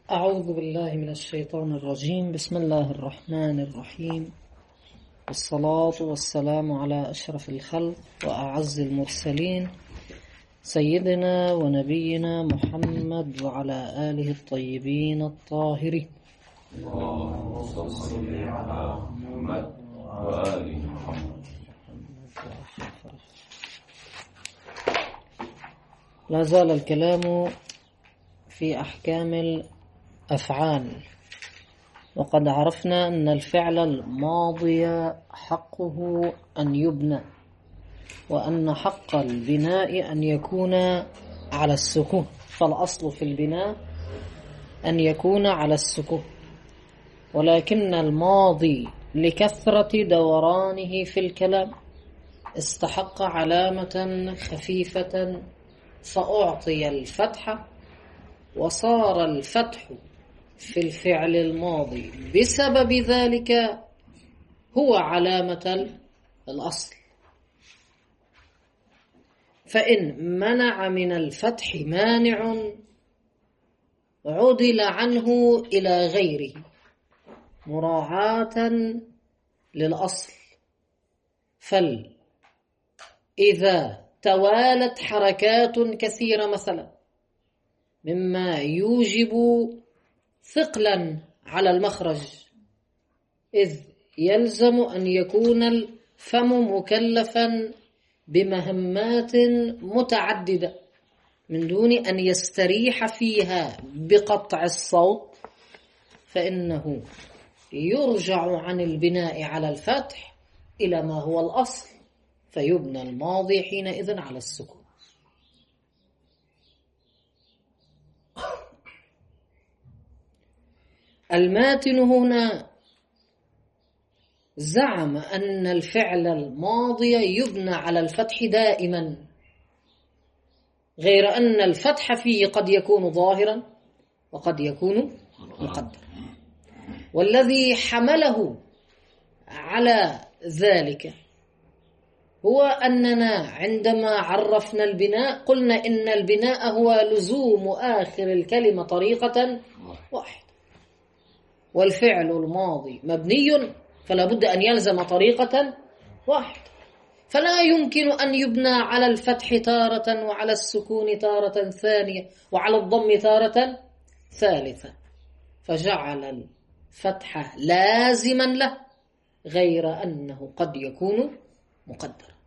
أعوذ بالله من الشيطان الرجيم. بسم الله الرحمن الرحيم، والصلاة والسلام على أشرف الخلق وأعز المرسلين سيدنا ونبينا محمد وعلى آله الطيبين الطاهرين. اللهم صل على محمد وآل محمد. لا زال الكلام في أحكام الأفعال، وقد عرفنا أن الفعل الماضي حقه أن يبنى، وأن حق البناء أن يكون على السكون، فالأصل في البناء أن يكون على السكون، ولكن الماضي لكثرة دورانه في الكلام استحق علامة خفيفة فأعطي الفتحة، وصار الفتح في الفعل الماضي بسبب ذلك هو علامة الأصل. فإن منع من الفتح مانع عدل عنه إلى غيره مراعاة للأصل. إذا توالت حركات كثيرة مثلا مما يوجب ثقلا على المخرج، إذ يلزم أن يكون الفم مكلفا بمهمات متعددة من دون أن يستريح فيها بقطع الصوت، فإنه يرجع عن البناء على الفتح إلى ما هو الأصل، فيبنى الماضي حينئذ على السكون. الماتن هنا زعم أن الفعل الماضي يبنى على الفتح دائما، غير أن الفتح فيه قد يكون ظاهرا وقد يكون مقدرا. والذي حمله على ذلك هو أننا عندما عرفنا البناء قلنا إن البناء هو لزوم آخر الكلمة طريقة واحدة، والفعل الماضي مبني فلا بد أن يلزم طريقة واحدة، فلا يمكن أن يبنى على الفتح تارة وعلى السكون تارة ثانية وعلى الضم تارة ثالثة، فجعل الفتح لازما له، غير أنه قد يكون مقدر.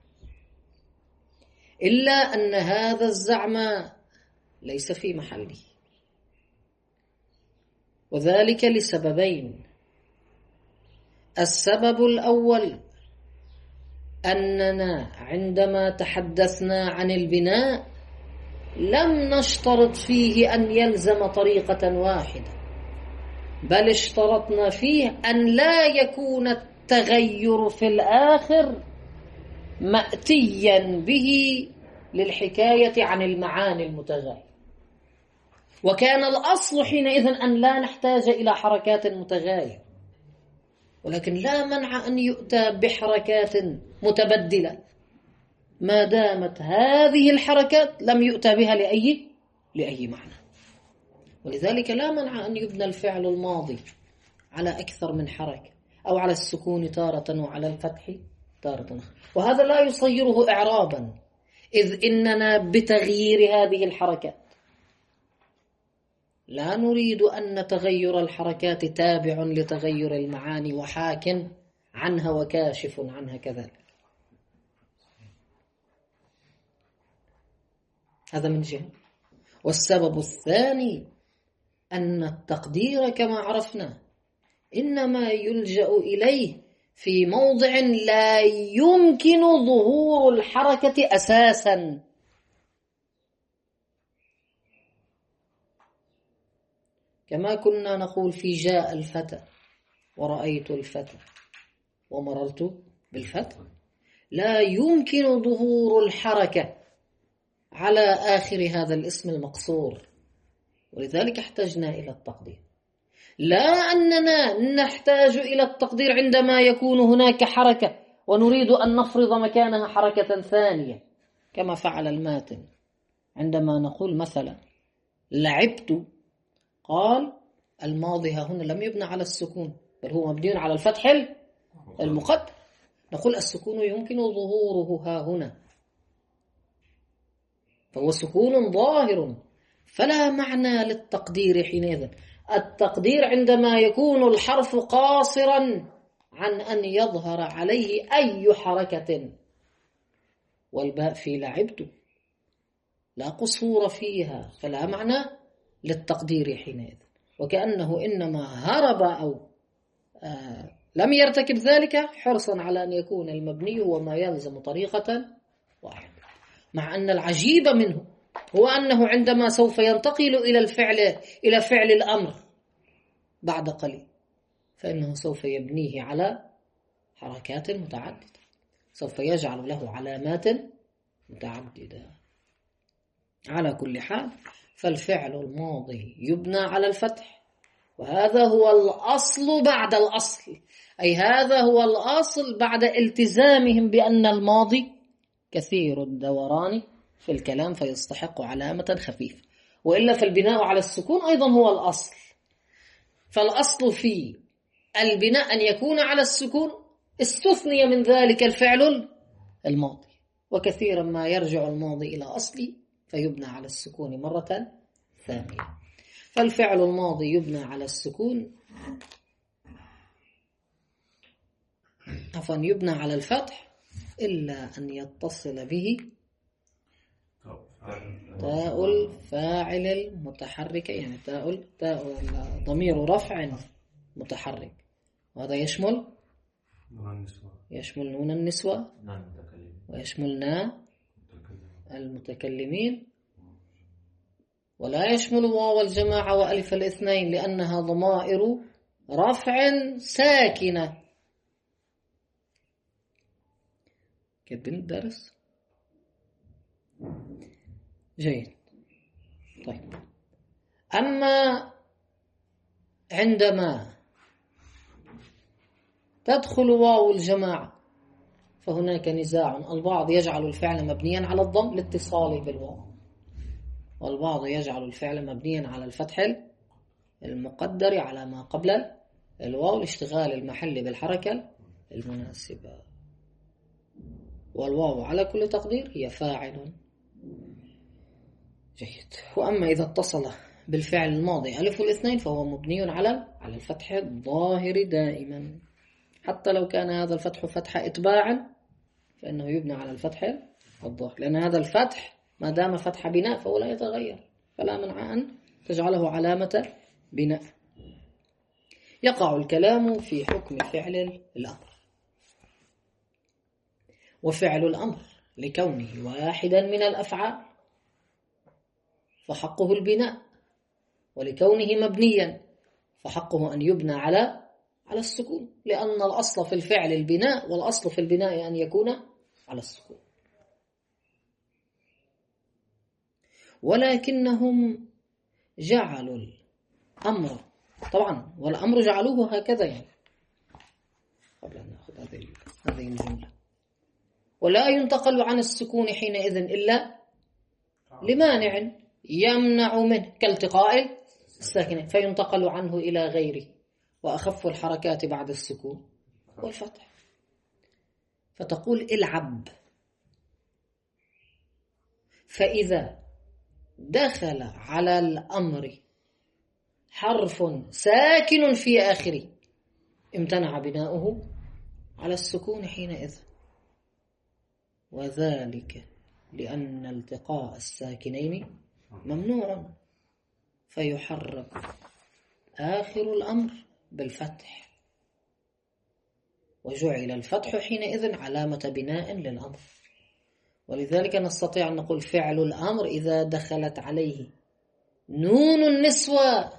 إلا أن هذا الزعم ليس في محله، وذلك لسببين. السبب الأول أننا عندما تحدثنا عن البناء لم نشترط فيه أن يلزم طريقة واحدة، بل اشترطنا فيه أن لا يكون التغير في الآخر مأتيا به للحكاية عن المعاني المتغيرة، وكان الأصل حينئذ أن لا نحتاج إلى حركات متغايرة، ولكن لا منع أن يؤتى بحركات متبدلة ما دامت هذه الحركات لم يؤتى بها لأي معنى. ولذلك لا منع أن يبنى الفعل الماضي على أكثر من حركة، أو على السكون تارة وعلى الفتح تارة أخرى، وهذا لا يصيره إعرابا، إذ إننا بتغيير هذه الحركات لا نريد أن تغير الحركات تابع لتغير المعاني وحاك عنها وكاشف عنها كذلك. هذا من جهة. والسبب الثاني أن التقدير كما عرفنا إنما يلجأ إليه في موضع لا يمكن ظهور الحركة أساسا، كما كنا نقول في جاء الفتى ورأيت الفتى ومررت بالفتى، لا يمكن ظهور الحركة على آخر هذا الاسم المقصور، ولذلك احتجنا إلى التقدير. لا أننا نحتاج إلى التقدير عندما يكون هناك حركة ونريد أن نفرض مكانها حركة ثانية، كما فعل الماتن عندما نقول مثلا لعبت، قال الماضي ها هنا لم يبنى على السكون، بل هو مبني على الفتح المقدر. نقول السكون يمكن ظهوره ها هنا، فهو سكون ظاهر، فلا معنى للتقدير حينئذ. التقدير عندما يكون الحرف قاصرا عن أن يظهر عليه أي حركة، والباء في لعبت لا قصور فيها، فلا معنى للتقدير حينئذ، وكأنه إنما هرب أو لم يرتكب ذلك حرصا على أن يكون المبني هو ما يلزم طريقة واحدة. مع أن العجيب منه هو أنه عندما سوف ينتقل إلى فعل الأمر بعد قليل، فإنه سوف يبنيه على حركات متعددة، سوف يجعل له علامات متعددة. على كل حال فالفعل الماضي يبنى على الفتح، وهذا هو الأصل بعد الأصل، أي هذا هو الأصل بعد التزامهم بأن الماضي كثير الدوران في الكلام فيستحق علامة خفيفة، وإلا فالبناء على السكون أيضا هو الأصل. فالأصل في البناء أن يكون على السكون، استثني من ذلك الفعل الماضي، وكثيرا ما يرجع الماضي إلى أصلي فيبنى على السكون مرة ثانية. فالفعل الماضي يبنى على السكون، يبنى على الفتح إلا أن يتصل به تاء الفاعل المتحرك، يعني تاء ضمير رفع متحرك، وهذا يشمل نون النسوة ويشمل نا المتكلمين، ولا يشمل واو الجماعة وألف الاثنين لأنها ضمائر رفع ساكنة. كاتبين الدرس؟ جيد. طيب، أما عندما تدخل واو الجماعة فهناك نزاع، البعض يجعل الفعل مبنيا على الضم لاتصاله بالواو، والبعض يجعل الفعل مبنيا على الفتح المقدر على ما قبل الواو لاشتغال المحل بالحركة المناسبة، والواو على كل تقدير هي فاعل. جيد. وأما إذا اتصل بالفعل الماضي ألف الاثنين فهو مبني على الفتح الظاهر دائما، حتى لو كان هذا الفتح فتح إتباعا فإنه يبنى على الفتح الظاهر، لأن هذا الفتح ما دام فتح بناء فهو لا يتغير، فلا منع أن تجعله علامة بناء. يقع الكلام في حكم فعل الأمر، وفعل الأمر لكونه واحدا من الأفعال فحقه البناء، ولكونه مبنيا فحقه أن يبنى على السكون، لأن الأصل في الفعل البناء، والأصل في البناء أن يكون على السكون. ولكنهم جعلوا الأمر، طبعا والأمر جعلوه هكذا، يعني قبل أن نأخذ هذه الجملة، ولا ينتقل عن السكون حينئذ إلا لمانع يمنع منه كالتقاء الساكنين، فينتقل عنه إلى غيره، وأخف الحركات بعد السكون والفتح. فتقول العب، فإذا دخل على الأمر حرف ساكن في آخره امتنع بناؤه على السكون حينئذ، وذلك لأن التقاء الساكنين ممنوع، فيحرك آخر الأمر بالفتح، وجعل الفتح حينئذ علامة بناء للأمر. ولذلك نستطيع أن نقول فعل الأمر إذا دخلت عليه نون النسوة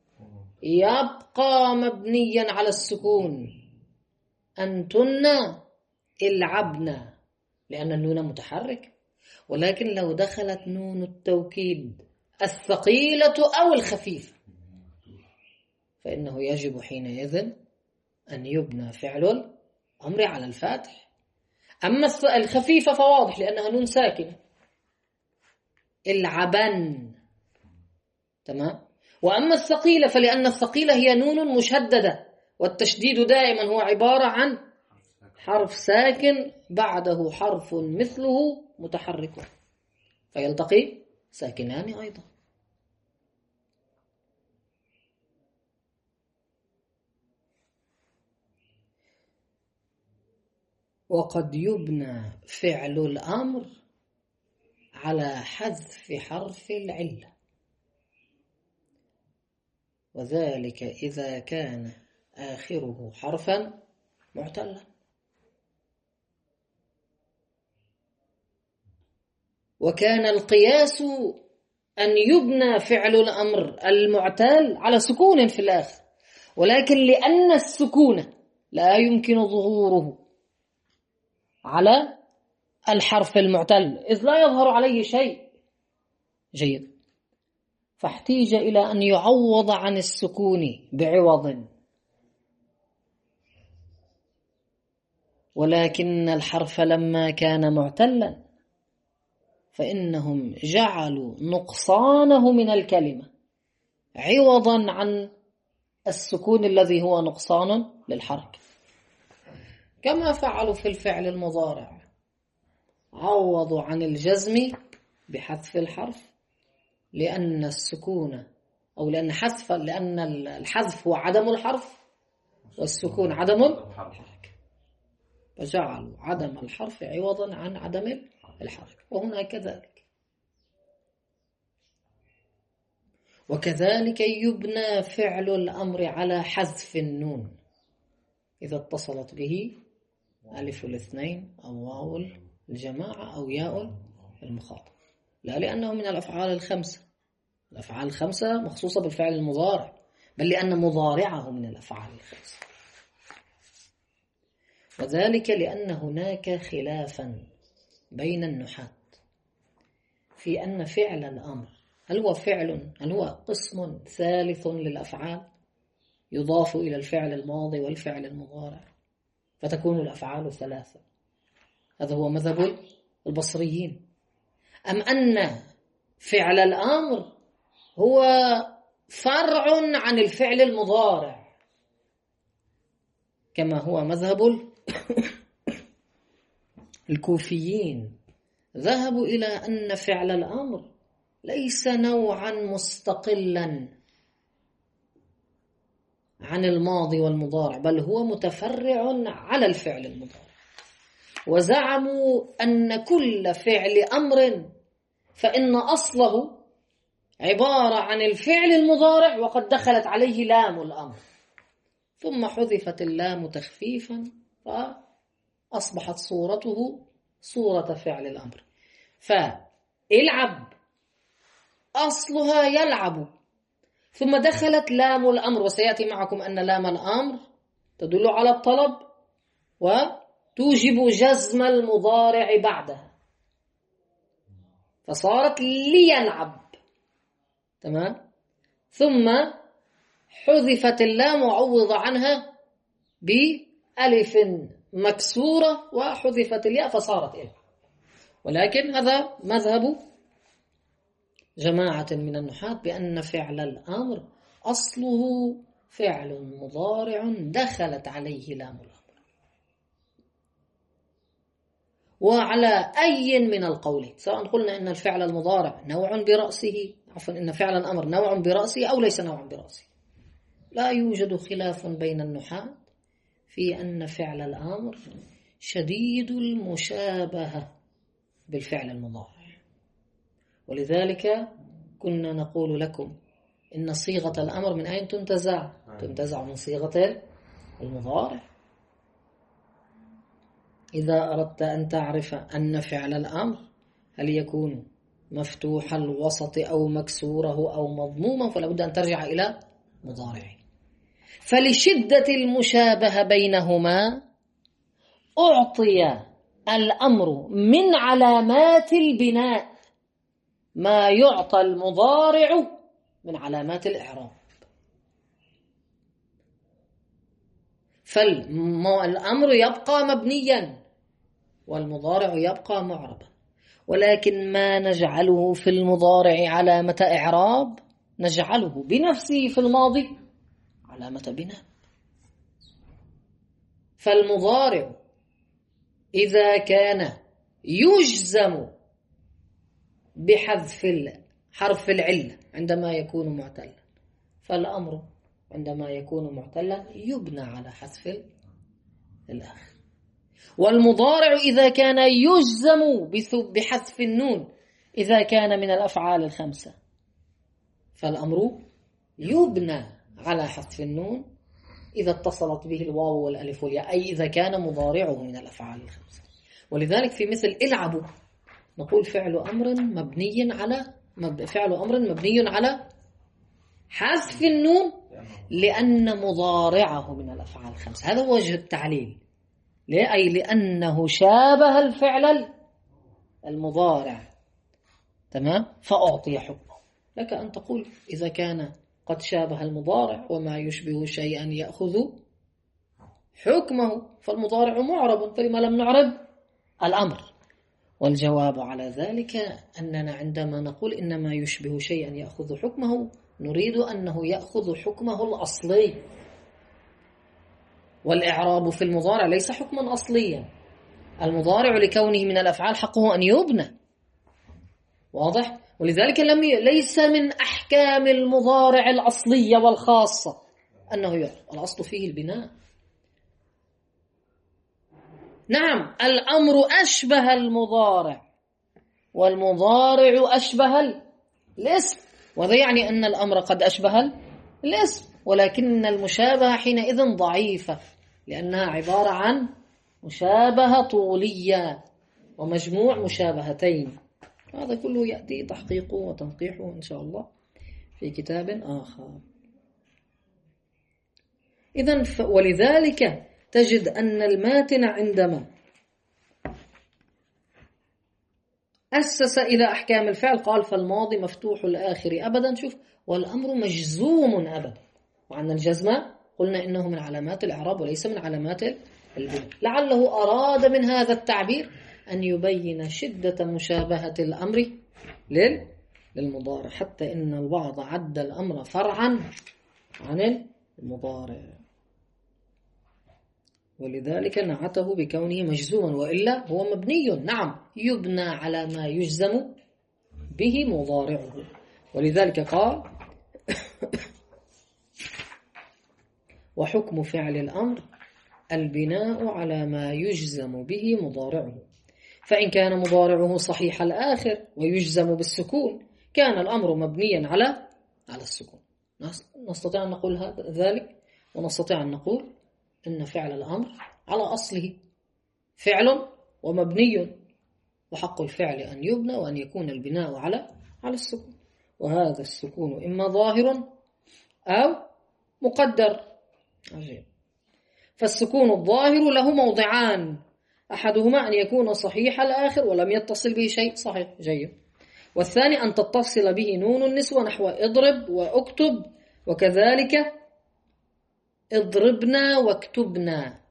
يبقى مبنيا على السكون، أنتن العبنا، لأن النون متحرك. ولكن لو دخلت نون التوكيد الثقيلة أو الخفيفة فإنه يجب حينئذ أن يبنى فعل الأمر على الفتح. أما الخفيفة فواضح لأنها نون ساكنة، العبن، تمام. وأما الثقيلة فلأن الثقيلة هي نون مشددة، والتشديد دائما هو عبارة عن حرف ساكن بعده حرف مثله متحرك، فيلتقي ساكنان أيضا. وقد يبنى فعل الأمر على حذف حرف العلة، وذلك إذا كان آخره حرفا معتلا. وكان القياس أن يبنى فعل الأمر المعتل على سكون في الآخر، ولكن لأن السكون لا يمكن ظهوره على الحرف المعتل إذ لا يظهر عليه شيء جيد، فاحتيج إلى أن يعوض عن السكون بعوض، ولكن الحرف لما كان معتلا فإنهم جعلوا نقصانه من الكلمة عوضا عن السكون الذي هو نقصان للحركة، كما فعلوا في الفعل المضارع، عوضوا عن الجزم بحذف الحرف لأن السكون أو لأن الحذف هو عدم الحرف والسكون عدم الحركة، فجعلوا عدم الحرف عوضا عن عدم الحركة. وهنا كذلك. وكذلك يبنى فعل الأمر على حذف النون إذا اتصلت به ألف الاثنين أو واو الجماعة أو ياء المخاطب، لا لأنه من الأفعال الخمسة، الأفعال الخمسة مخصوصة بالفعل المضارع، بل لأن مضارعه من الأفعال الخمسة. وذلك لأن هناك خلافا بين النحاة في أن فعل الأمر هل هو قسم ثالث للأفعال يضاف إلى الفعل الماضي والفعل المضارع فتكون الأفعال ثلاثة، هذا هو مذهب البصريين، أم أن فعل الأمر هو فرع عن الفعل المضارع كما هو مذهب الكوفيين، ذهبوا إلى أن فعل الأمر ليس نوعا مستقلا عن الماضي والمضارع، بل هو متفرع على الفعل المضارع، وزعموا أن كل فعل أمر فإن أصله عبارة عن الفعل المضارع وقد دخلت عليه لام الأمر، ثم حذفت اللام تخفيفا فأصبحت صورته صورة فعل الأمر. فالعب أصلها يلعب، ثم دخلت لام الأمر، وسيأتي معكم أن لام الأمر تدل على الطلب وتوجب جزم المضارع بعدها، فصارت ليلعب، تمام، ثم حذفت اللام وعوض عنها بألف مكسورة وحذفت الياء فصارت إلى. ولكن هذا مذهب جماعة من النحاة بأن فعل الأمر أصله فعل مضارع دخلت عليه لام الأمر. وعلى أي من القولين، سواء قلنا إن الفعل المضارع نوع برأسه، عفوا إن فعل الأمر نوع برأسه أو ليس نوعا برأسه، لا يوجد خلاف بين النحاة في أن فعل الأمر شديد المشابهة بالفعل المضارع. ولذلك كنا نقول لكم إن صيغة الأمر من أين تنتزع؟ تنتزع من صيغة المضارع. إذا أردت أن تعرف أن فعل الأمر هل يكون مفتوح الوسط أو مكسوره أو مضموما فلا بد أن ترجع إلى مضارعه. فلشدة المشابهة بينهما أعطي الأمر من علامات البناء ما يعطى المضارع من علامات الإعراب. فالأمر يبقى مبنيا والمضارع يبقى معربا، ولكن ما نجعله في المضارع علامة إعراب نجعله بنفسه في الماضي علامة بناء. فالمضارع إذا كان يجزم بحذف حرف العلة عندما يكون معتلا، فالأمر عندما يكون معتلا يبنى على حذف الآخر. والمضارع إذا كان يجزم بحذف النون إذا كان من الأفعال الخمسة، فالأمر يبنى على حذف النون إذا اتصلت به الواو والألف والياء، أي إذا كان مضارعه من الأفعال الخمسة. ولذلك في مثل العبوا نقول فعل أمر مبني على حذف النون لأن مضارعه من الأفعال الخمسة. هذا وجه التعليل، أي لأنه شابه الفعل المضارع، تمام، فأعطي حكمه. لك أن تقول إذا كان قد شابه المضارع وما يشبه شيئا يأخذ حكمه، فالمضارع معرب، فلما لم نعرب الأمر؟ والجواب على ذلك أننا عندما نقول إنما يشبه شيئا يأخذ حكمه نريد أنه يأخذ حكمه الأصلي، والإعراب في المضارع ليس حكما أصليا. المضارع لكونه من الأفعال حقه أن يبنى، واضح؟ ولذلك ليس من أحكام المضارع الأصلية والخاصة أنه يعرب، الأصل فيه البناء. نعم، الأمر أشبه المضارع والمضارع أشبه الاسم، وهذا يعني أن الأمر قد أشبه الاسم، ولكن المشابهة حينئذ ضعيفة لأنها عبارة عن مشابهة طولية ومجموع مشابهتين. هذا كله يأتي تحقيقه وتنقيحه إن شاء الله في كتاب آخر. إذن ولذلك تجد أن الماتن عندما أسس إلى أحكام الفعل قال فالماضي مفتوح الآخر أبدا، شوف، والأمر مجزوم أبدا، وعن الجزم قلنا إنه من علامات الإعراب وليس من علامات البناء. لعله أراد من هذا التعبير أن يبين شدة مشابهة الأمر للمضارع، حتى إن البعض عد الأمر فرعا عن المضارع، ولذلك نعته بكونه مجزوما، وإلا هو مبني، نعم، يبنى على ما يجزم به مضارعه. ولذلك قال وحكم فعل الأمر البناء على ما يجزم به مضارعه، فإن كان مضارعه صحيح الآخر ويجزم بالسكون كان الأمر مبنيا على السكون. نستطيع أن نقول ذلك، ونستطيع أن نقول إن فعل الأمر على أصله فعل ومبني، وحق الفعل أن يبنى وأن يكون البناء على السكون، وهذا السكون إما ظاهر أو مقدر. عجيب. فالسكون الظاهر له موضعان، أحدهما أن يكون صحيح الآخر ولم يتصل به شيء، صحيح، جيد. والثاني أن تتصل به نون النسوة نحو اضرب واكتب، وكذلك اضربنا واكتبنا.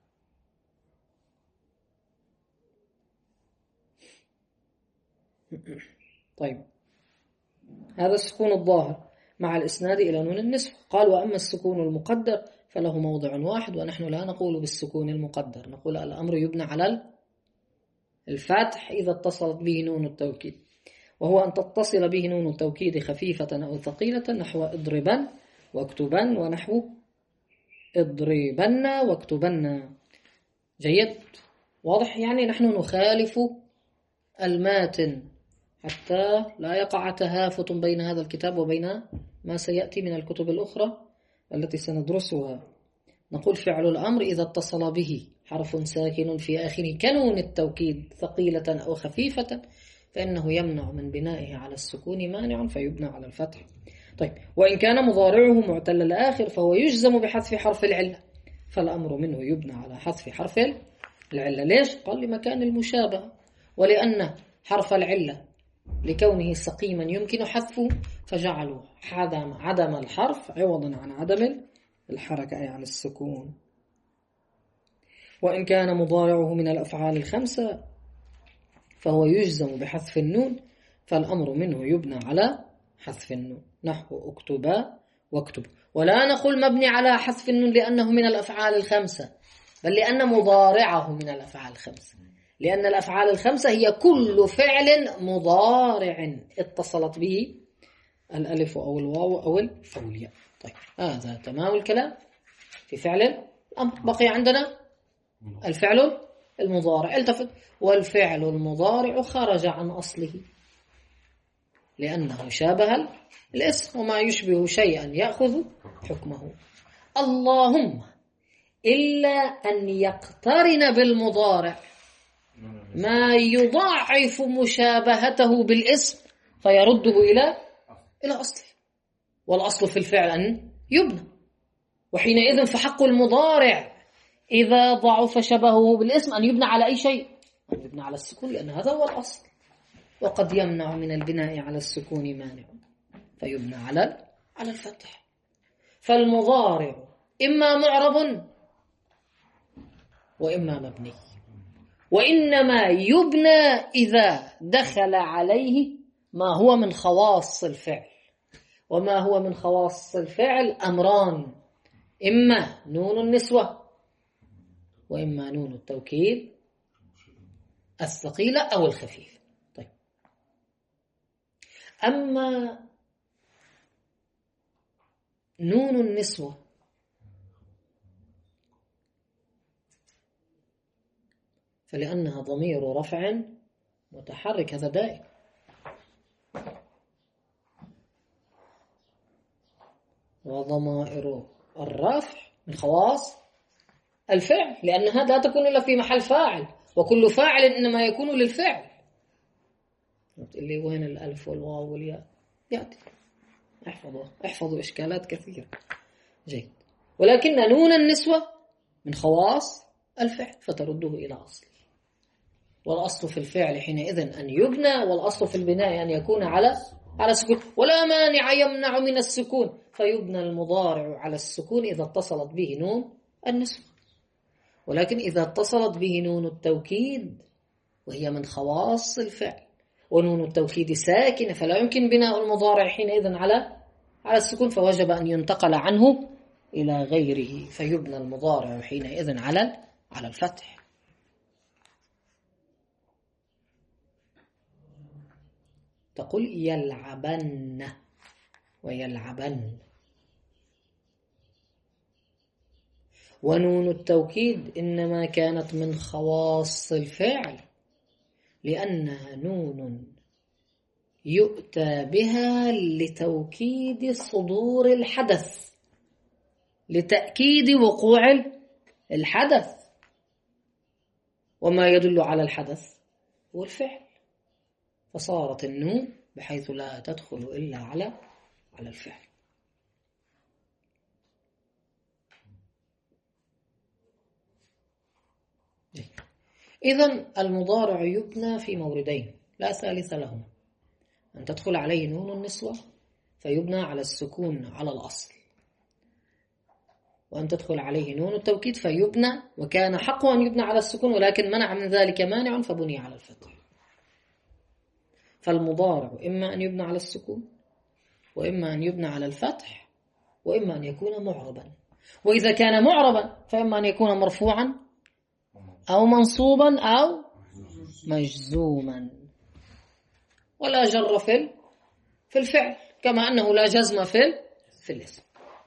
طيب، هذا السكون الظاهر مع الإسناد إلى نون النسوة. قال وأما السكون المقدر فله موضع واحد، ونحن لا نقول بالسكون المقدر، نقول الأمر يبنى على الفتح إذا اتصلت به نون التوكيد، وهو أن تتصل به نون التوكيد خفيفة أو ثقيلة نحو اضربن واكتبن ونحو اضربن واكتبن. جيد، واضح؟ يعني نحن نخالف الماتن حتى لا يقع تهافت بين هذا الكتاب وبين ما سيأتي من الكتب الأخرى التي سندرسها. نقول فعل الأمر إذا اتصل به حرف ساكن في آخره كنون التوكيد ثقيلة أو خفيفة فإنه يمنع من بنائه على السكون مانع فيبنى على الفتح. طيب، وإن كان مضارعه معتل الآخر فهو يجزم بحذف حرف العلة، فالأمر منه يبنى على حذف حرف العلة. ليش؟ قال لمكان المشابهة، ولأن حرف العلة لكونه سقيما يمكن حذفه فجعلوا عدم الحرف عوضا عن عدم الحركة أي عن السكون. وإن كان مضارعه من الأفعال الخمسة فهو يجزم بحذف النون، فالأمر منه يبنى على حذف النون، نحو اكتبا واكتب. ولا نقول مبني على حذف النون لأنه من الأفعال الخمسة، بل لأن مضارعه من الأفعال الخمسة، لأن الأفعال الخمسة هي كل فعل مضارع اتصلت به الألف أو الواو أو الياء. طيب هذا تمام الكلام في فعل الأمر. بقي عندنا الفعل المضارع. التفت، والفعل المضارع خرج عن أصله لأنه شابه الاسم، وما يشبه شيئا يأخذ حكمه. اللهم إلا أن يقترن بالمضارع ما يضاعف مشابهته بالاسم فيرده إلى أصله، والأصل في الفعل أن يبنى، وحينئذ فحق المضارع إذا ضعف شبهه بالاسم أن يبنى على أي شيء، أن يبنى على السكون، لأن هذا هو الأصل. وقد يمنع من البناء على السكون مانع فيبنى على الفتح. فالمضارع إما معرب وإما مبني، وإنما يبنى إذا دخل عليه ما هو من خواص الفعل. وما هو من خواص الفعل أمران: إما نون النسوة، وإما نون التوكيد الثقيلة أو الخفيفة. طيب، أما نون النسوة فلأنها ضمير رفع متحرك، هذا دائم، وضمائر الرفع من خواص الفعل، لأنها لا تكون إلا في محل فاعل، وكل فاعل إنما يكون للفعل. اللي وين الألف والواو والياء يأتي، احفظوا إشكالات كثيرة. جيد. ولكن نون النسوة من خواص الفعل فترده إلى أصله، والأصل في الفعل حينئذ أن يبنى، والأصل في البناء أن يكون على السكون، ولا مانع يمنع من السكون فيبنى المضارع على السكون إذا اتصلت به نون النسوة. ولكن إذا اتصلت به نون التوكيد وهي من خواص الفعل، ونون التوكيد ساكنة، فلا يمكن بناء المضارع حينئذ على السكون، فوجب أن ينتقل عنه إلى غيره فيبنى المضارع حينئذ على الفتح. تقول يلعبن ويلعبن، ونون التوكيد إنما كانت من خواص الفعل لأنها نون يؤتى بها لتوكيد صدور الحدث، لتأكيد وقوع الحدث، وما يدل على الحدث هو الفعل، فصارت النون بحيث لا تدخل إلا على الفعل. إذن المضارع يبنى في موردين لا ثالث لهما: أن تدخل عليه نون النسوة فيبنى على السكون على الأصل، وأن تدخل عليه نون التوكيد فيبنى، وكان حقه أن يبنى على السكون ولكن منع من ذلك مانع فبني على الفتح. فالمضارع إما أن يبنى على السكون، وإما أن يبنى على الفتح، وإما أن يكون معربا. وإذا كان معربا فإما أن يكون مرفوعا أو منصوبا أو مجزوما، ولا جر في الفعل، كما أنه لا جزم في الاسم.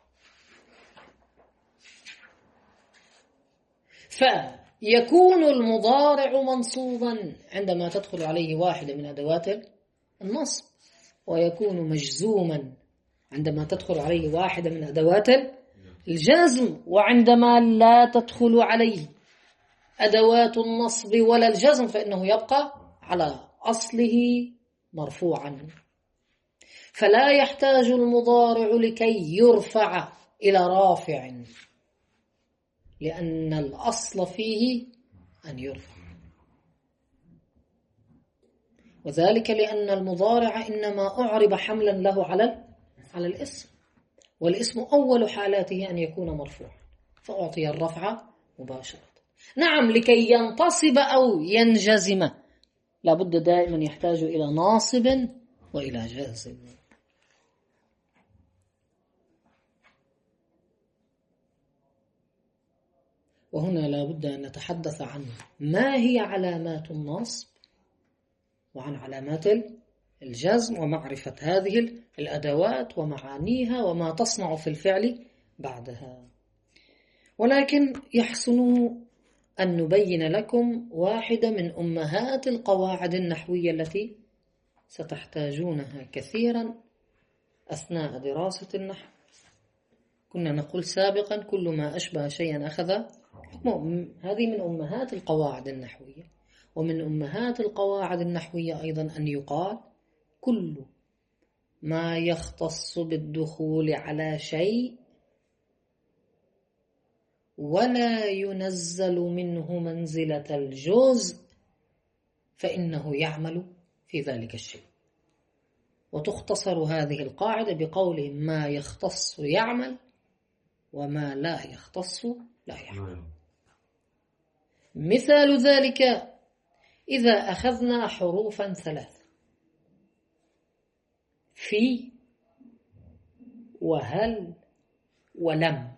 فيكون المضارع منصوبا عندما تدخل عليه واحدة من أدوات النصب، ويكون مجزوما عندما تدخل عليه واحدة من أدوات الجزم، وعندما لا تدخل عليه أدوات النصب ولا الجزم فإنه يبقى على أصله مرفوعا. فلا يحتاج المضارع لكي يرفع إلى رافع، لأن الأصل فيه أن يرفع، وذلك لأن المضارع إنما أعرب حملا له على الاسم، والاسم أول حالاته أن يكون مرفوعا فأعطي الرفع مباشرة. نعم، لكي ينتصب أو ينجزم لابد دائما يحتاج إلى ناصب وإلى جازم. وهنا لا بد أن نتحدث عن ما هي علامات النصب وعن علامات الجزم ومعرفة هذه الأدوات ومعانيها وما تصنع في الفعل بعدها. ولكن يحسن أن نبين لكم واحدة من أمهات القواعد النحوية التي ستحتاجونها كثيرا أثناء دراسة النحو. كنا نقول سابقا كل ما أشبه شيئا أخذ حكمه. هذه من أمهات القواعد النحوية. ومن أمهات القواعد النحوية أيضا أن يقال كل ما يختص بالدخول على شيء ولا ينزل منه منزلة الجزء فإنه يعمل في ذلك الشيء. وتختصر هذه القاعدة بقول ما يختص يعمل وما لا يختص لا يعمل. مثال ذلك إذا أخذنا حروفا ثلاث في وهل ولم.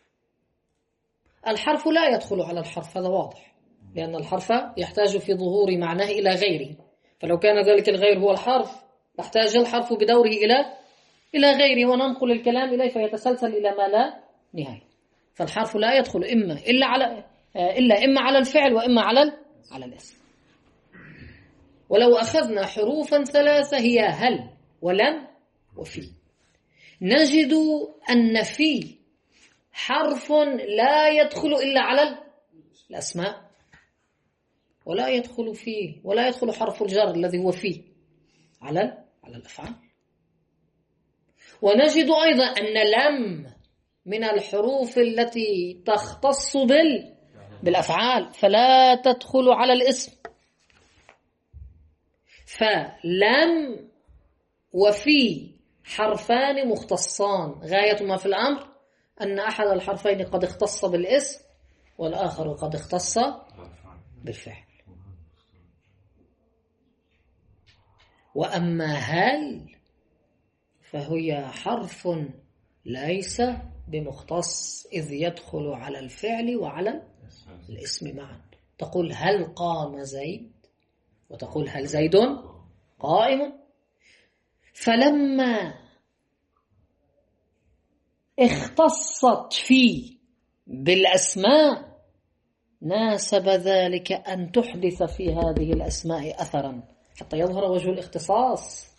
الحرف لا يدخل على الحرف، هذا واضح، لأن الحرف يحتاج في ظهور معناه إلى غيره، فلو كان ذلك الغير هو الحرف يحتاج الحرف بدوره إلى غيره وننقل الكلام إليه فيتسلسل إلى ما لا نهاية. فالحرف لا يدخل إما على الفعل وإما على الاسم. ولو أخذنا حروفا ثلاثة هي هل ولم وفي، نجد أن في حرف لا يدخل إلا على الأسماء، ولا يدخل حرف الجر الذي هو فيه على الأفعال. ونجد أيضا أن لم من الحروف التي تختص بالأفعال فلا تدخل على الاسم. فلم وفي حرفان مختصان، غاية ما في الأمر أن أحد الحرفين قد اختص بالاسم والآخر قد اختص بالفعل. وأما هل فهي حرف ليس بمختص إذ يدخل على الفعل وعلى الاسم معا. تقول هل قام زيد وتقول هل زيد قائم. فلما اختصت في بالأسماء ناسب ذلك أن تحدث في هذه الأسماء أثرا حتى يظهر وجه الاختصاص.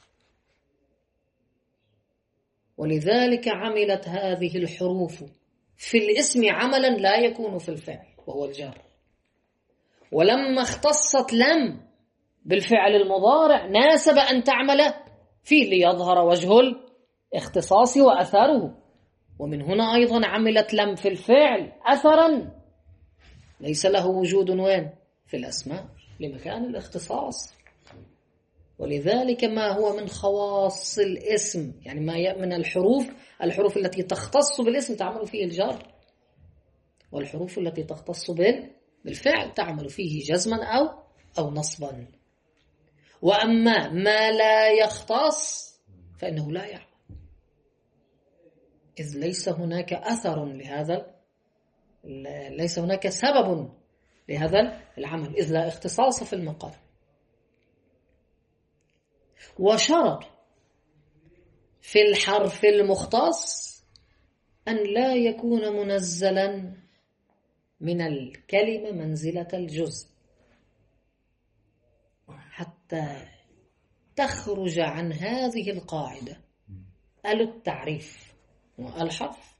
ولذلك عملت هذه الحروف في الاسم عملا لا يكون في الفعل وهو الجر. ولما اختصت لم بالفعل المضارع ناسب أن تعمل فيه ليظهر وجه الاختصاص وأثاره. ومن هنا أيضا عملت لم في الفعل أثرا ليس له وجود وين في الأسماء لمكان الاختصاص. ولذلك ما هو من خواص الاسم، يعني ما من الحروف التي تختص بالاسم تعمل فيه الجر، والحروف التي تختص بالفعل تعمل فيه جزما أو نصبا. وأما ما لا يختص فإنه لا يعمل، إذ ليس هناك أثر لهذا، ليس هناك سبب لهذا العمل، إذ لا اختصاص في المقال. وشرط في الحرف المختص أن لا يكون منزلا من الكلمة منزلة الجزء حتى تخرج عن هذه القاعدة التعريف والحرف.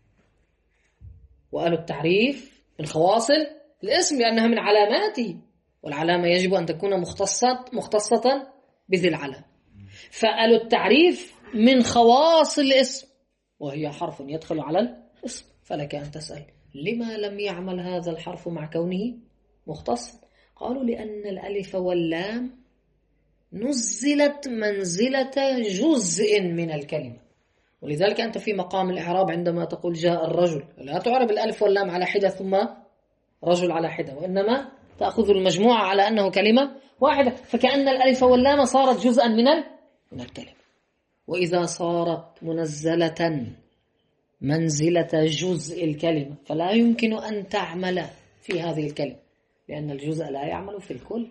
التعريف من خواص الاسم لأنها من علاماته، والعلامة يجب أن تكون مختصة بذي العلم. التعريف من خواص الاسم وهي حرف يدخل على الاسم. فلك أن تسأل لما لم يعمل هذا الحرف مع كونه مختص؟ قالوا لأن الألف واللام نزلت منزلة جزء من الكلمة. ولذلك أنت في مقام الإعراب عندما تقول جاء الرجل لا تعرب الألف واللام على حدة ثم رجل على حدة، وإنما تأخذ المجموعة على أنه كلمة واحدة، فكأن الألف واللام صارت جزءا من الكلمة. وإذا صارت منزلة منزلة جزء الكلمة، فلا يمكن أن تعمل في هذه الكلمة لأن الجزء لا يعمل في الكل.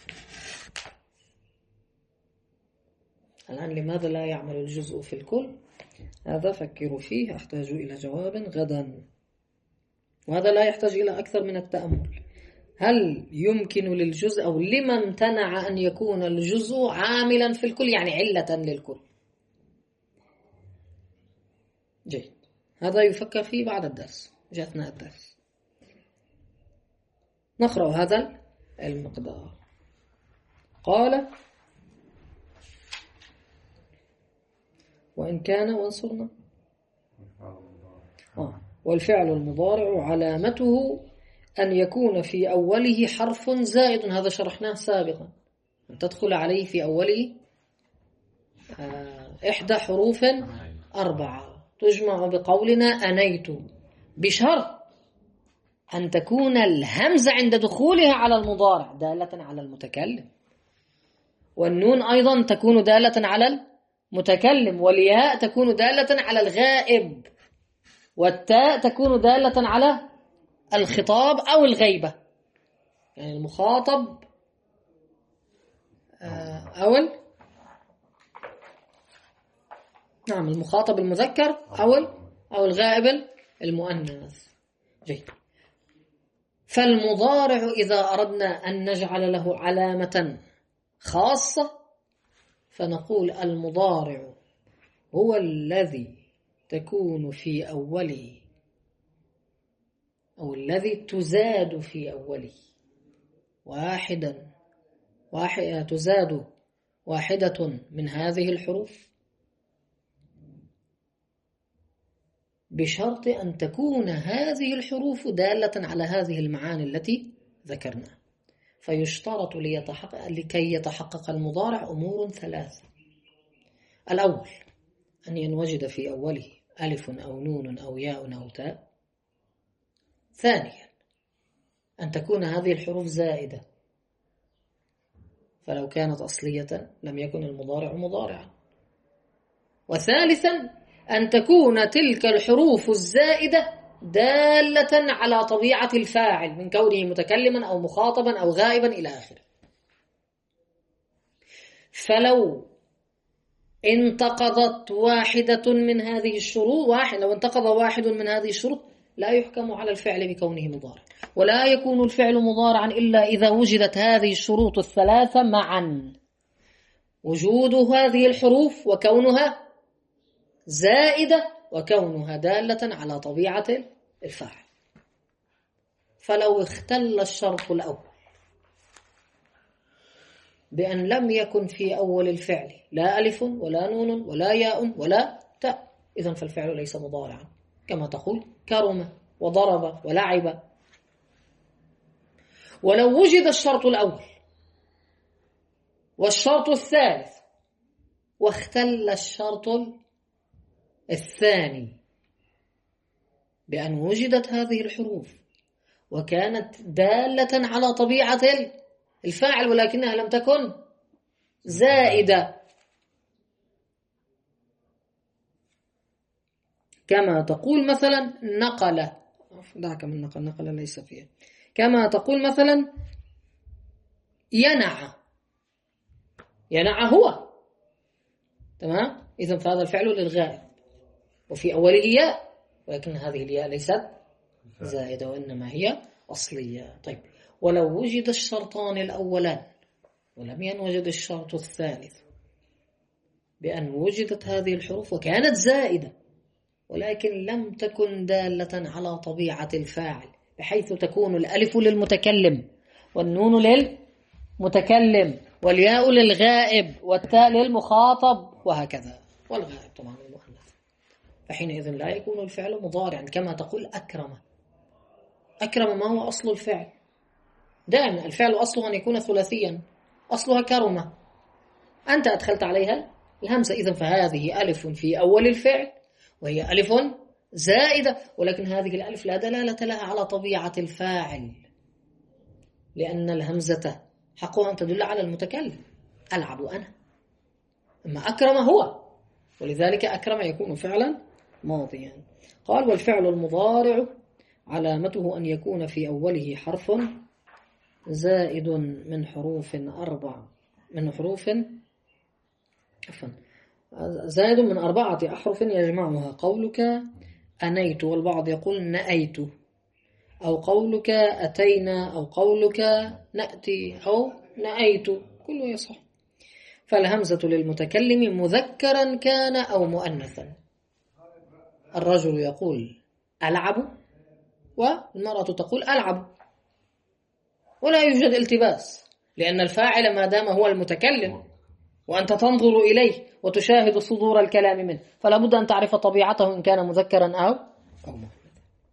الآن لماذا لا يعمل الجزء في الكل؟ هذا فكروا فيه، أحتاج إلى جواب غدا، وهذا لا يحتاج إلى أكثر من التأمل. هل يمكن للجزء أو لما امتنع أن يكون الجزء عاملا في الكل، يعني علة للكل؟ جيد، هذا يفكر فيه بعد الدرس، أثناء الدرس. نقرأ هذا المقدار. قال: وإن كان وانصرنا والفعل المضارع علامته أن يكون في أوله حرف زائد، هذا شرحناه سابقا، أن تدخل عليه في أوله إحدى حروف 4 تجمع بقولنا أنيت، بشرط أن تكون الهمزة عند دخولها على المضارع دالة على المتكلم، والنون أيضا تكون دالة على المتكلم، والياء تكون دالة على الغائب، والتاء تكون دالة على الخطاب أو الغيبة، يعني المخاطب المخاطب المذكر أو الغائب المؤنث. جيد. فالمضارع إذا أردنا أن نجعل له علامة خاصة فنقول المضارع هو الذي تكون في أوله أو الذي تزاد في أوله تزاد واحدة من هذه الحروف، بشرط أن تكون هذه الحروف دالة على هذه المعاني التي ذكرنا. فيشترط لكي يتحقق المضارع أمور 3. الأول أن ينوجد في أوله ألف أو نون أو ياء أو تاء. ثانيا أن تكون هذه الحروف زائدة، فلو كانت أصلية لم يكن المضارع مضارعا. وثالثا أن تكون تلك الحروف الزائدة دالة على طبيعة الفاعل من كونه متكلما أو مخاطبا أو غائبا إلى آخره. فلو انتقضت واحدة من هذه الشروط، لو انتقض واحد من هذه الشروط لا يحكم على الفعل بكونه مضارع، ولا يكون الفعل مضارعا إلا إذا وجدت هذه الشروط الثلاثة معا: وجود هذه الحروف، وكونها زائدة، وكونها دالة على طبيعة الفاعل. فلو اختل الشرط الأول بأن لم يكن في أول الفعل لا ألف ولا نون ولا ياء ولا تاء، إذن فالفعل ليس مضارعا، كما تقول كرم وضرب ولعب. ولو وجد الشرط الأول والشرط الثالث واختل الشرط الثاني بأن وجدت هذه الحروف وكانت دالة على طبيعة الفاعل ولكنها لم تكن زائدة، كما تقول مثلا نقل، دعك من نقل ليس فيها، كما تقول مثلا ينع هو، تمام؟ إذن فهذا الفعل للغائب وفي أوله ياء، ولكن هذه الياء ليست زائدة وإنما هي أصلية. طيب، ولو وجد الشرطان الأولان ولم ينوجد الشرط الثالث بأن وجدت هذه الحروف وكانت زائدة ولكن لم تكن دالة على طبيعة الفاعل، بحيث تكون الألف للمتكلم والنون للمتكلم والياء للغائب والتاء للمخاطب وهكذا، والغائب طبعا المؤنث، فحينئذ لا يكون الفعل مضارعا. كما تقول أكرم ما هو أصل الفعل؟ دائما الفعل أصله أن يكون ثلاثيا، أصلها كرمة، أنت أدخلت عليها الهمزة، إذن فهذه ألف في أول الفعل وهي ألف زائدة، ولكن هذه الألف لا دلالة لها على طبيعة الفاعل، لأن الهمزة حقها أن تدل على المتكلم، ألعب أنا، أما أكرم هو، ولذلك أكرم يكون فعلا ماضيا. قال والفعل المضارع علامته أن يكون في أوله حرف زائد من حروف زائد من 4 أحرف يجمعها قولك أنيت، والبعض يقول نأيت، أو قولك أتينا، أو قولك نأتي، أو نأيت، كله يصح. فالهمزة للمتكلم مذكرا كان أو مؤنثا. الرجل يقول ألعب، والمرأة تقول ألعب، ولا يوجد التباس، لأن الفاعل ما دام هو المتكلم وأنت تنظر إليه وتشاهد صدور الكلام منه، فلا بد أن تعرف طبيعته إن كان مذكرا أو مؤنثا.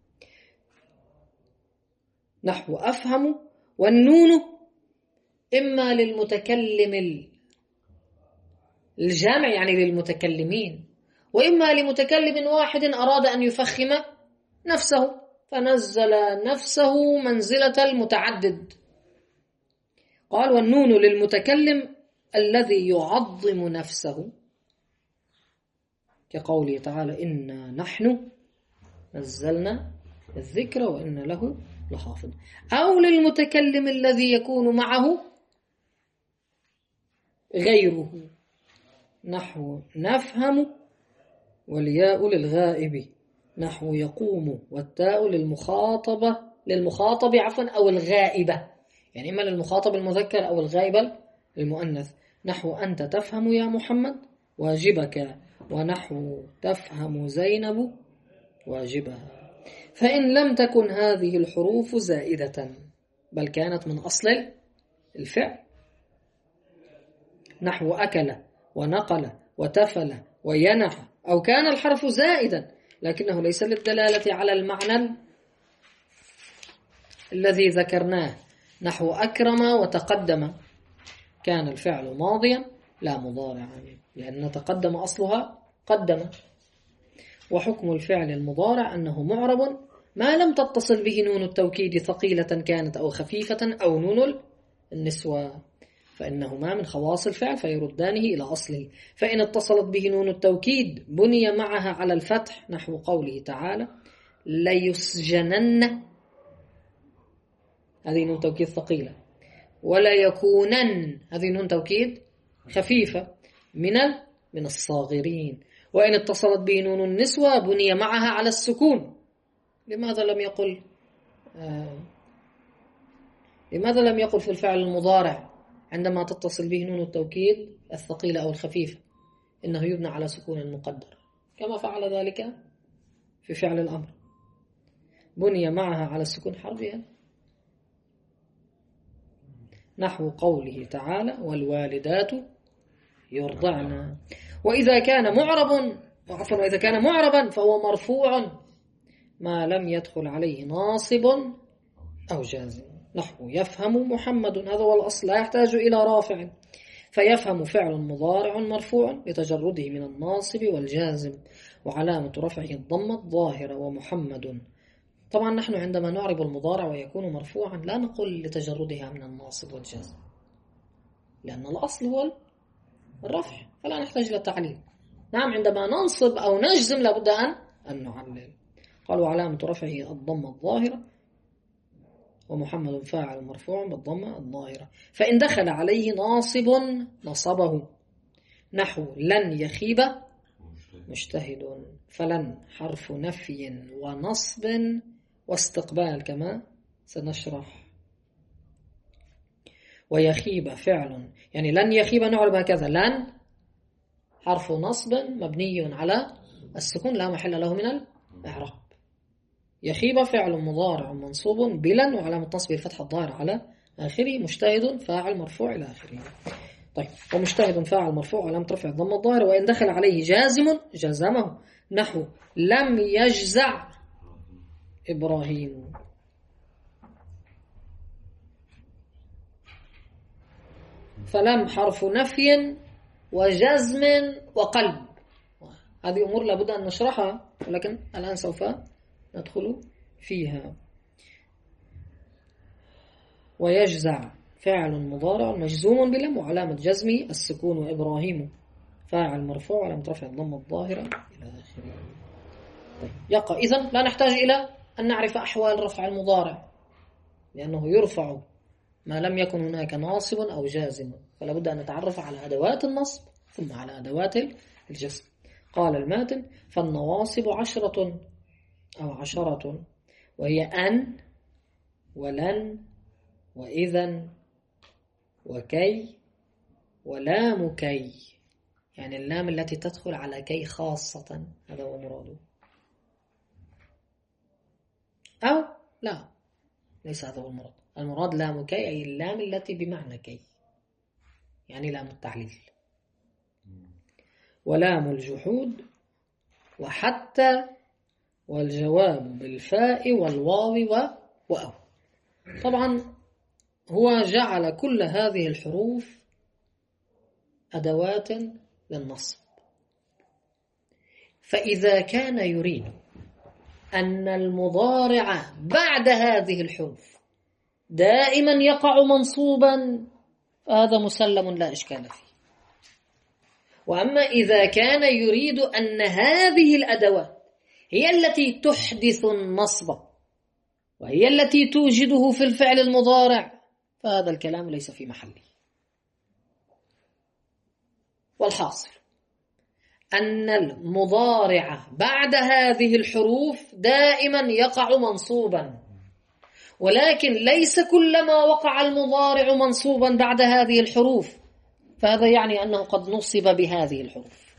نحو أفهم، والنون إما للمتكلم الجامع يعني للمتكلمين، وإما لمتكلم واحد أراد أن يفخم نفسه فنزل نفسه منزلة المتعدد. قال والنون للمتكلم الذي يعظم نفسه، كقوله تعالى إنا نحن نزلنا الذكر وإن له لحافظ، أو للمتكلم الذي يكون معه غيره، نحو نفهم، والياء للغائب، نحو يقوم، والتاء للمخاطب أو الغائبة، يعني إما للمخاطب المذكر أو الغائبة المؤنث، نحو أنت تفهم يا محمد واجبك، ونحو تفهم زينب واجبها. فإن لم تكن هذه الحروف زائدة بل كانت من أصل الفعل، نحو أكل ونقل وتفل وينح، أو كان الحرف زائدا لكنه ليس للدلالة على المعنى الذي ذكرناه، نحو أكرم وتقدم، كان الفعل ماضيا لا مضارعا، لأن تقدم أصلها قدم. وحكم الفعل المضارع أنه معرب ما لم تتصل به نون التوكيد ثقيلة كانت أو خفيفة، أو نون النسوة، فإنهما من خواص الفعل فيردانه إلى أصله. فإن اتصلت به نون التوكيد بني معها على الفتح، نحو قوله تعالى ليسجنن، هذه نون توكيد ثقيلة، ولا يكونن، هذه نون توكيد خفيفة، من الصاغرين. وإن اتصلت به نون النسوة بني معها على السكون. لماذا لم يقل في الفعل المضارع عندما تتصل به نون التوكيد الثقيلة أو الخفيفة إنه يبنى على سكون مقدر، كما فعل ذلك في فعل الأمر، بني معها على السكون حرفيا، نحو قوله تعالى والوالدات يرضعن. وإذا كان معربا فهو مرفوع ما لم يدخل عليه ناصب أو جازم، نحو يفهم محمد، هذا هو الأصل لا يحتاج إلى رافع، فيفهم فعل مضارع مرفوع لتجرده من الناصب والجازم، وعلامة رفعه الضمة الظاهرة، ومحمد. طبعا نحن عندما نعرب المضارع ويكون مرفوعا لا نقول لتجردها من الناصب والجازم، لأن الأصل هو الرفع فلا نحتاج إلى التعليل. نعم عندما ننصب أو نجزم لابد أن نعلل. قالوا علامة رفعه الضمة الظاهرة، ومحمد فاعل مرفوع بالضمة الظاهرة. فإن دخل عليه ناصب نصبه، نحو لن يخيب مجتهد، فلن حرف نفي ونصب واستقبال كما سنشرح. ويخيب فعل، يعني لن يخيب نعرب هكذا، لن حرف نصب مبني على السكون لا محل له من الإعراب. يخيب فعل مضارع منصوب بلن، وعلامة نصبه الفتحة الظاهرة على آخره، مجتهد فاعل مرفوع إلى آخره. طيب، ومجتهد فاعل مرفوع علامة رفع الضمة الظاهرة، وإن دخل عليه جازم جزمه، نحو لم يجزع إبراهيم. فلم حرف نفي وجزم وقلب، هذه أمور لابد أن نشرحها، ولكن الآن سوف ندخل فيها. ويجزع فاعل مضارع مجزوم بلم، وعلامة جزمه السكون، وإبراهيم فاعل مرفوع علامة رفع الضمة الظاهرة إلى آخره. يقع. إذن لا نحتاج إلى أن نعرف أحوال رفع المضارع، لأنه يرفع ما لم يكن هناك ناصب أو جازم، فلا بد أن نتعرف على أدوات النصب ثم على أدوات الجزم. قال الماتن: فالنواصب 10 أو 10، وهي أن ولن وإذن وكي ولام كي، يعني اللام التي تدخل على كي خاصة، هذا هو مراده. أو لا، ليس هذا هو المراد. المراد لام كي أي اللام التي بمعنى كي، يعني لام التعليل. ولام الجحود وحتى والجواب بالفاء والواو وأو. طبعا هو جعل كل هذه الحروف أدوات للنصب، فإذا كان يريد أن المضارع بعد هذه الحروف دائما يقع منصوبا فهذا مسلم لا إشكال فيه. وأما إذا كان يريد أن هذه الأدوات هي التي تحدث النصب وهي التي توجده في الفعل المضارع فهذا الكلام ليس في محله. والحاصل أن المضارع بعد هذه الحروف دائما يقع منصوبا، ولكن ليس كلما وقع المضارع منصوبا بعد هذه الحروف فهذا يعني أنه قد نصب بهذه الحروف،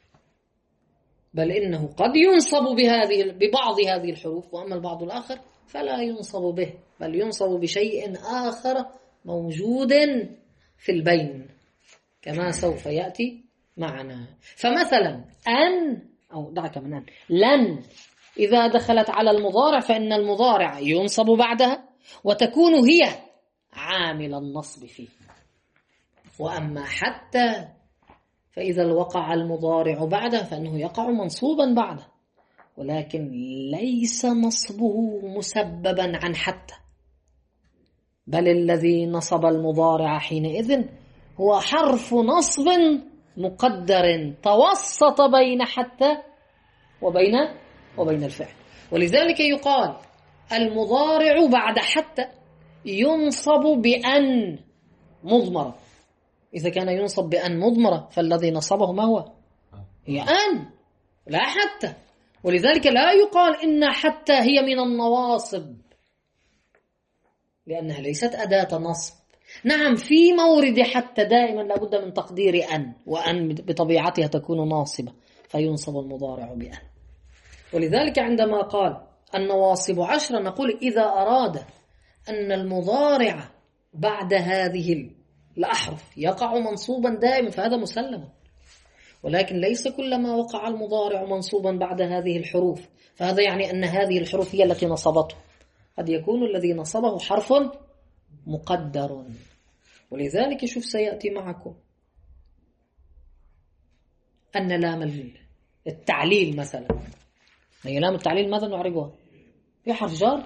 بل إنه قد ينصب ببعض هذه الحروف، وأما البعض الآخر فلا ينصب به، بل ينصب بشيء آخر موجود في البين كما سوف يأتي معنا. فمثلا أن، أو دعك من أن، لن إذا دخلت على المضارع فإن المضارع ينصب بعدها وتكون هي عامل النصب فيه. وأما حتى فإذا وقع المضارع بعده فإنه يقع منصوبا بعده، ولكن ليس نصبه مسببا عن حتى، بل الذي نصب المضارع حينئذ هو حرف نصب مقدر توسط بين حتى وبين الفعل. ولذلك يقال المضارع بعد حتى ينصب بأن مضمرة. إذا كان ينصب بأن مضمرة فالذي نصبه ما هو؟ هي أن لا حتى. ولذلك لا يقال إن حتى هي من النواصب لأنها ليست أداة نصب. نعم في مورد حتى دائما لابد من تقدير أن، وأن بطبيعتها تكون ناصبة فينصب المضارع بأن. ولذلك عندما قال النواصب 10 نقول إذا أراد أن المضارع بعد هذه الأحرف يقع منصوبا دائما فهذا مسلم، ولكن ليس كلما وقع المضارع منصوبا بعد هذه الحروف فهذا يعني أن هذه الحروف هي التي نصبته، قد يكون الذي نصبه حرف مقدر. ولذلك شوف سيأتي معكم أن لام التعليل مثلا، هي لام التعليل ماذا نعربها؟ في حرف جر،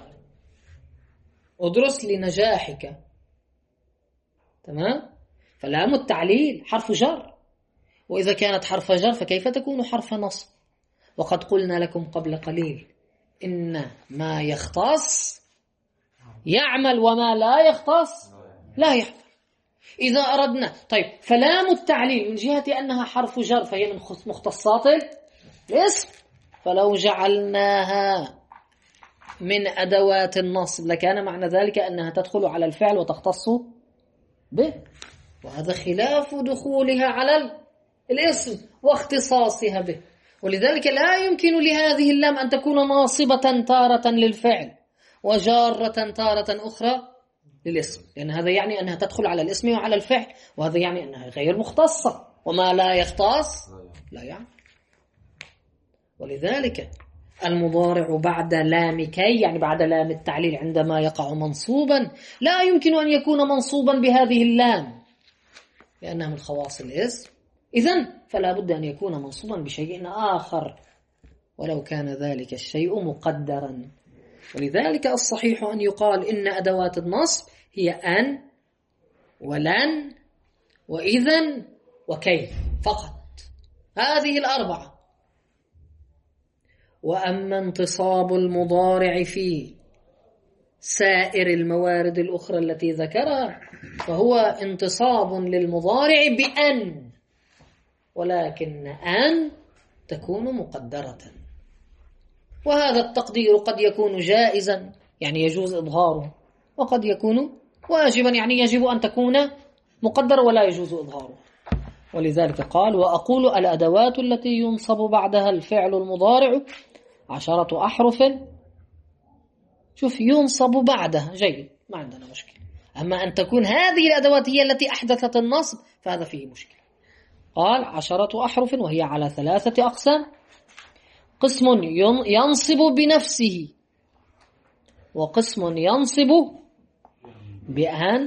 ادرس لنجاحك، تمام؟ فلام التعليل حرف جر، وإذا كانت حرف جر فكيف تكون حرف نصب؟ وقد قلنا لكم قبل قليل إن ما يختص يعمل وما لا يختص لا يعمل. إذا أردنا طيب فلام التعليل من جهة أنها حرف جر فهي من مختصات الاسم، فلو جعلناها من أدوات النصب لكان معنى ذلك أنها تدخل على الفعل وتختص به، وهذا خلاف دخولها على الاسم واختصاصها به. ولذلك لا يمكن لهذه اللام أن تكون ناصبة تارة للفعل وجارة تارة أخرى للاسم، لأن هذا يعني أنها تدخل على الاسم وعلى الفعل، وهذا يعني أنها غير مختصة، وما لا يختص لا يعني. ولذلك المضارع بعد لام كي يعني بعد لام التعليل عندما يقع منصوبا لا يمكن أن يكون منصوبا بهذه اللام لأنها من خواص الاسم، إذن فلا بد أن يكون منصوبا بشيء آخر ولو كان ذلك الشيء مقدرا. ولذلك الصحيح أن يقال إن أدوات النصب هي أن ولن وإذن وكيف فقط، هذه الأربعة. وأما انتصاب المضارع في سائر الموارد الأخرى التي ذكرها فهو انتصاب للمضارع بأن، ولكن أن تكون مقدرة، وهذا التقدير قد يكون جائزا يعني يجوز إظهاره، وقد يكون واجبا يعني يجب أن تكون مقدرة ولا يجوز إظهاره. ولذلك قال: وأقول الأدوات التي ينصب بعدها الفعل المضارع 10 أحرف. شوف، ينصب بعدها جيد، ما عندنا مشكلة. أما أن تكون هذه الأدوات هي التي أحدثت النصب فهذا فيه مشكلة. قال 10 أحرف وهي على 3 أقسام: قسم ينصب بنفسه، وقسم ينصب بأن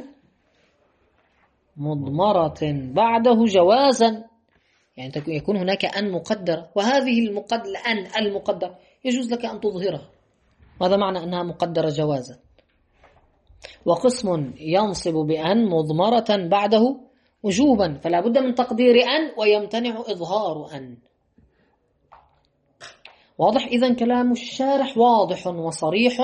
مضمرة بعده جوازا، يعني يكون هناك أن مقدرة، وهذه الأن المقدرة يجوز لك أن تظهرها، هذا معنى أنها مقدرة جوازا. وقسم ينصب بأن مضمرة بعده وجوبا، فلا بد من تقدير أن ويمتنع إظهار أن. واضح؟ إذن كلام الشارح واضح وصريح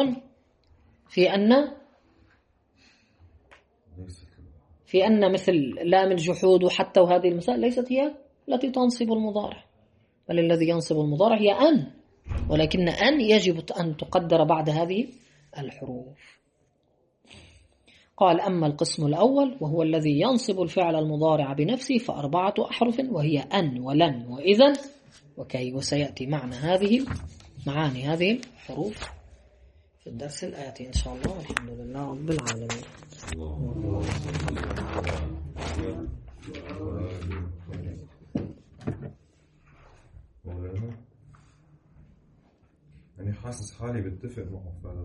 في أن مثل لام الجحود وحتى وهذه المسائل ليست هي التي تنصب المضارع، بل الذي ينصب المضارع هي أن، ولكن أن يجب أن تقدر بعد هذه الحروف. قال: أما القسم الأول وهو الذي ينصب الفعل المضارع بنفسه ف4 أحرف وهي أن ولن وإذن وكي، وسيأتي معاني هذه الحروف في الدرس الآتي إن شاء الله. والحمد لله رب العالمين. يعني حاسس حالي بتفق معه فعلا.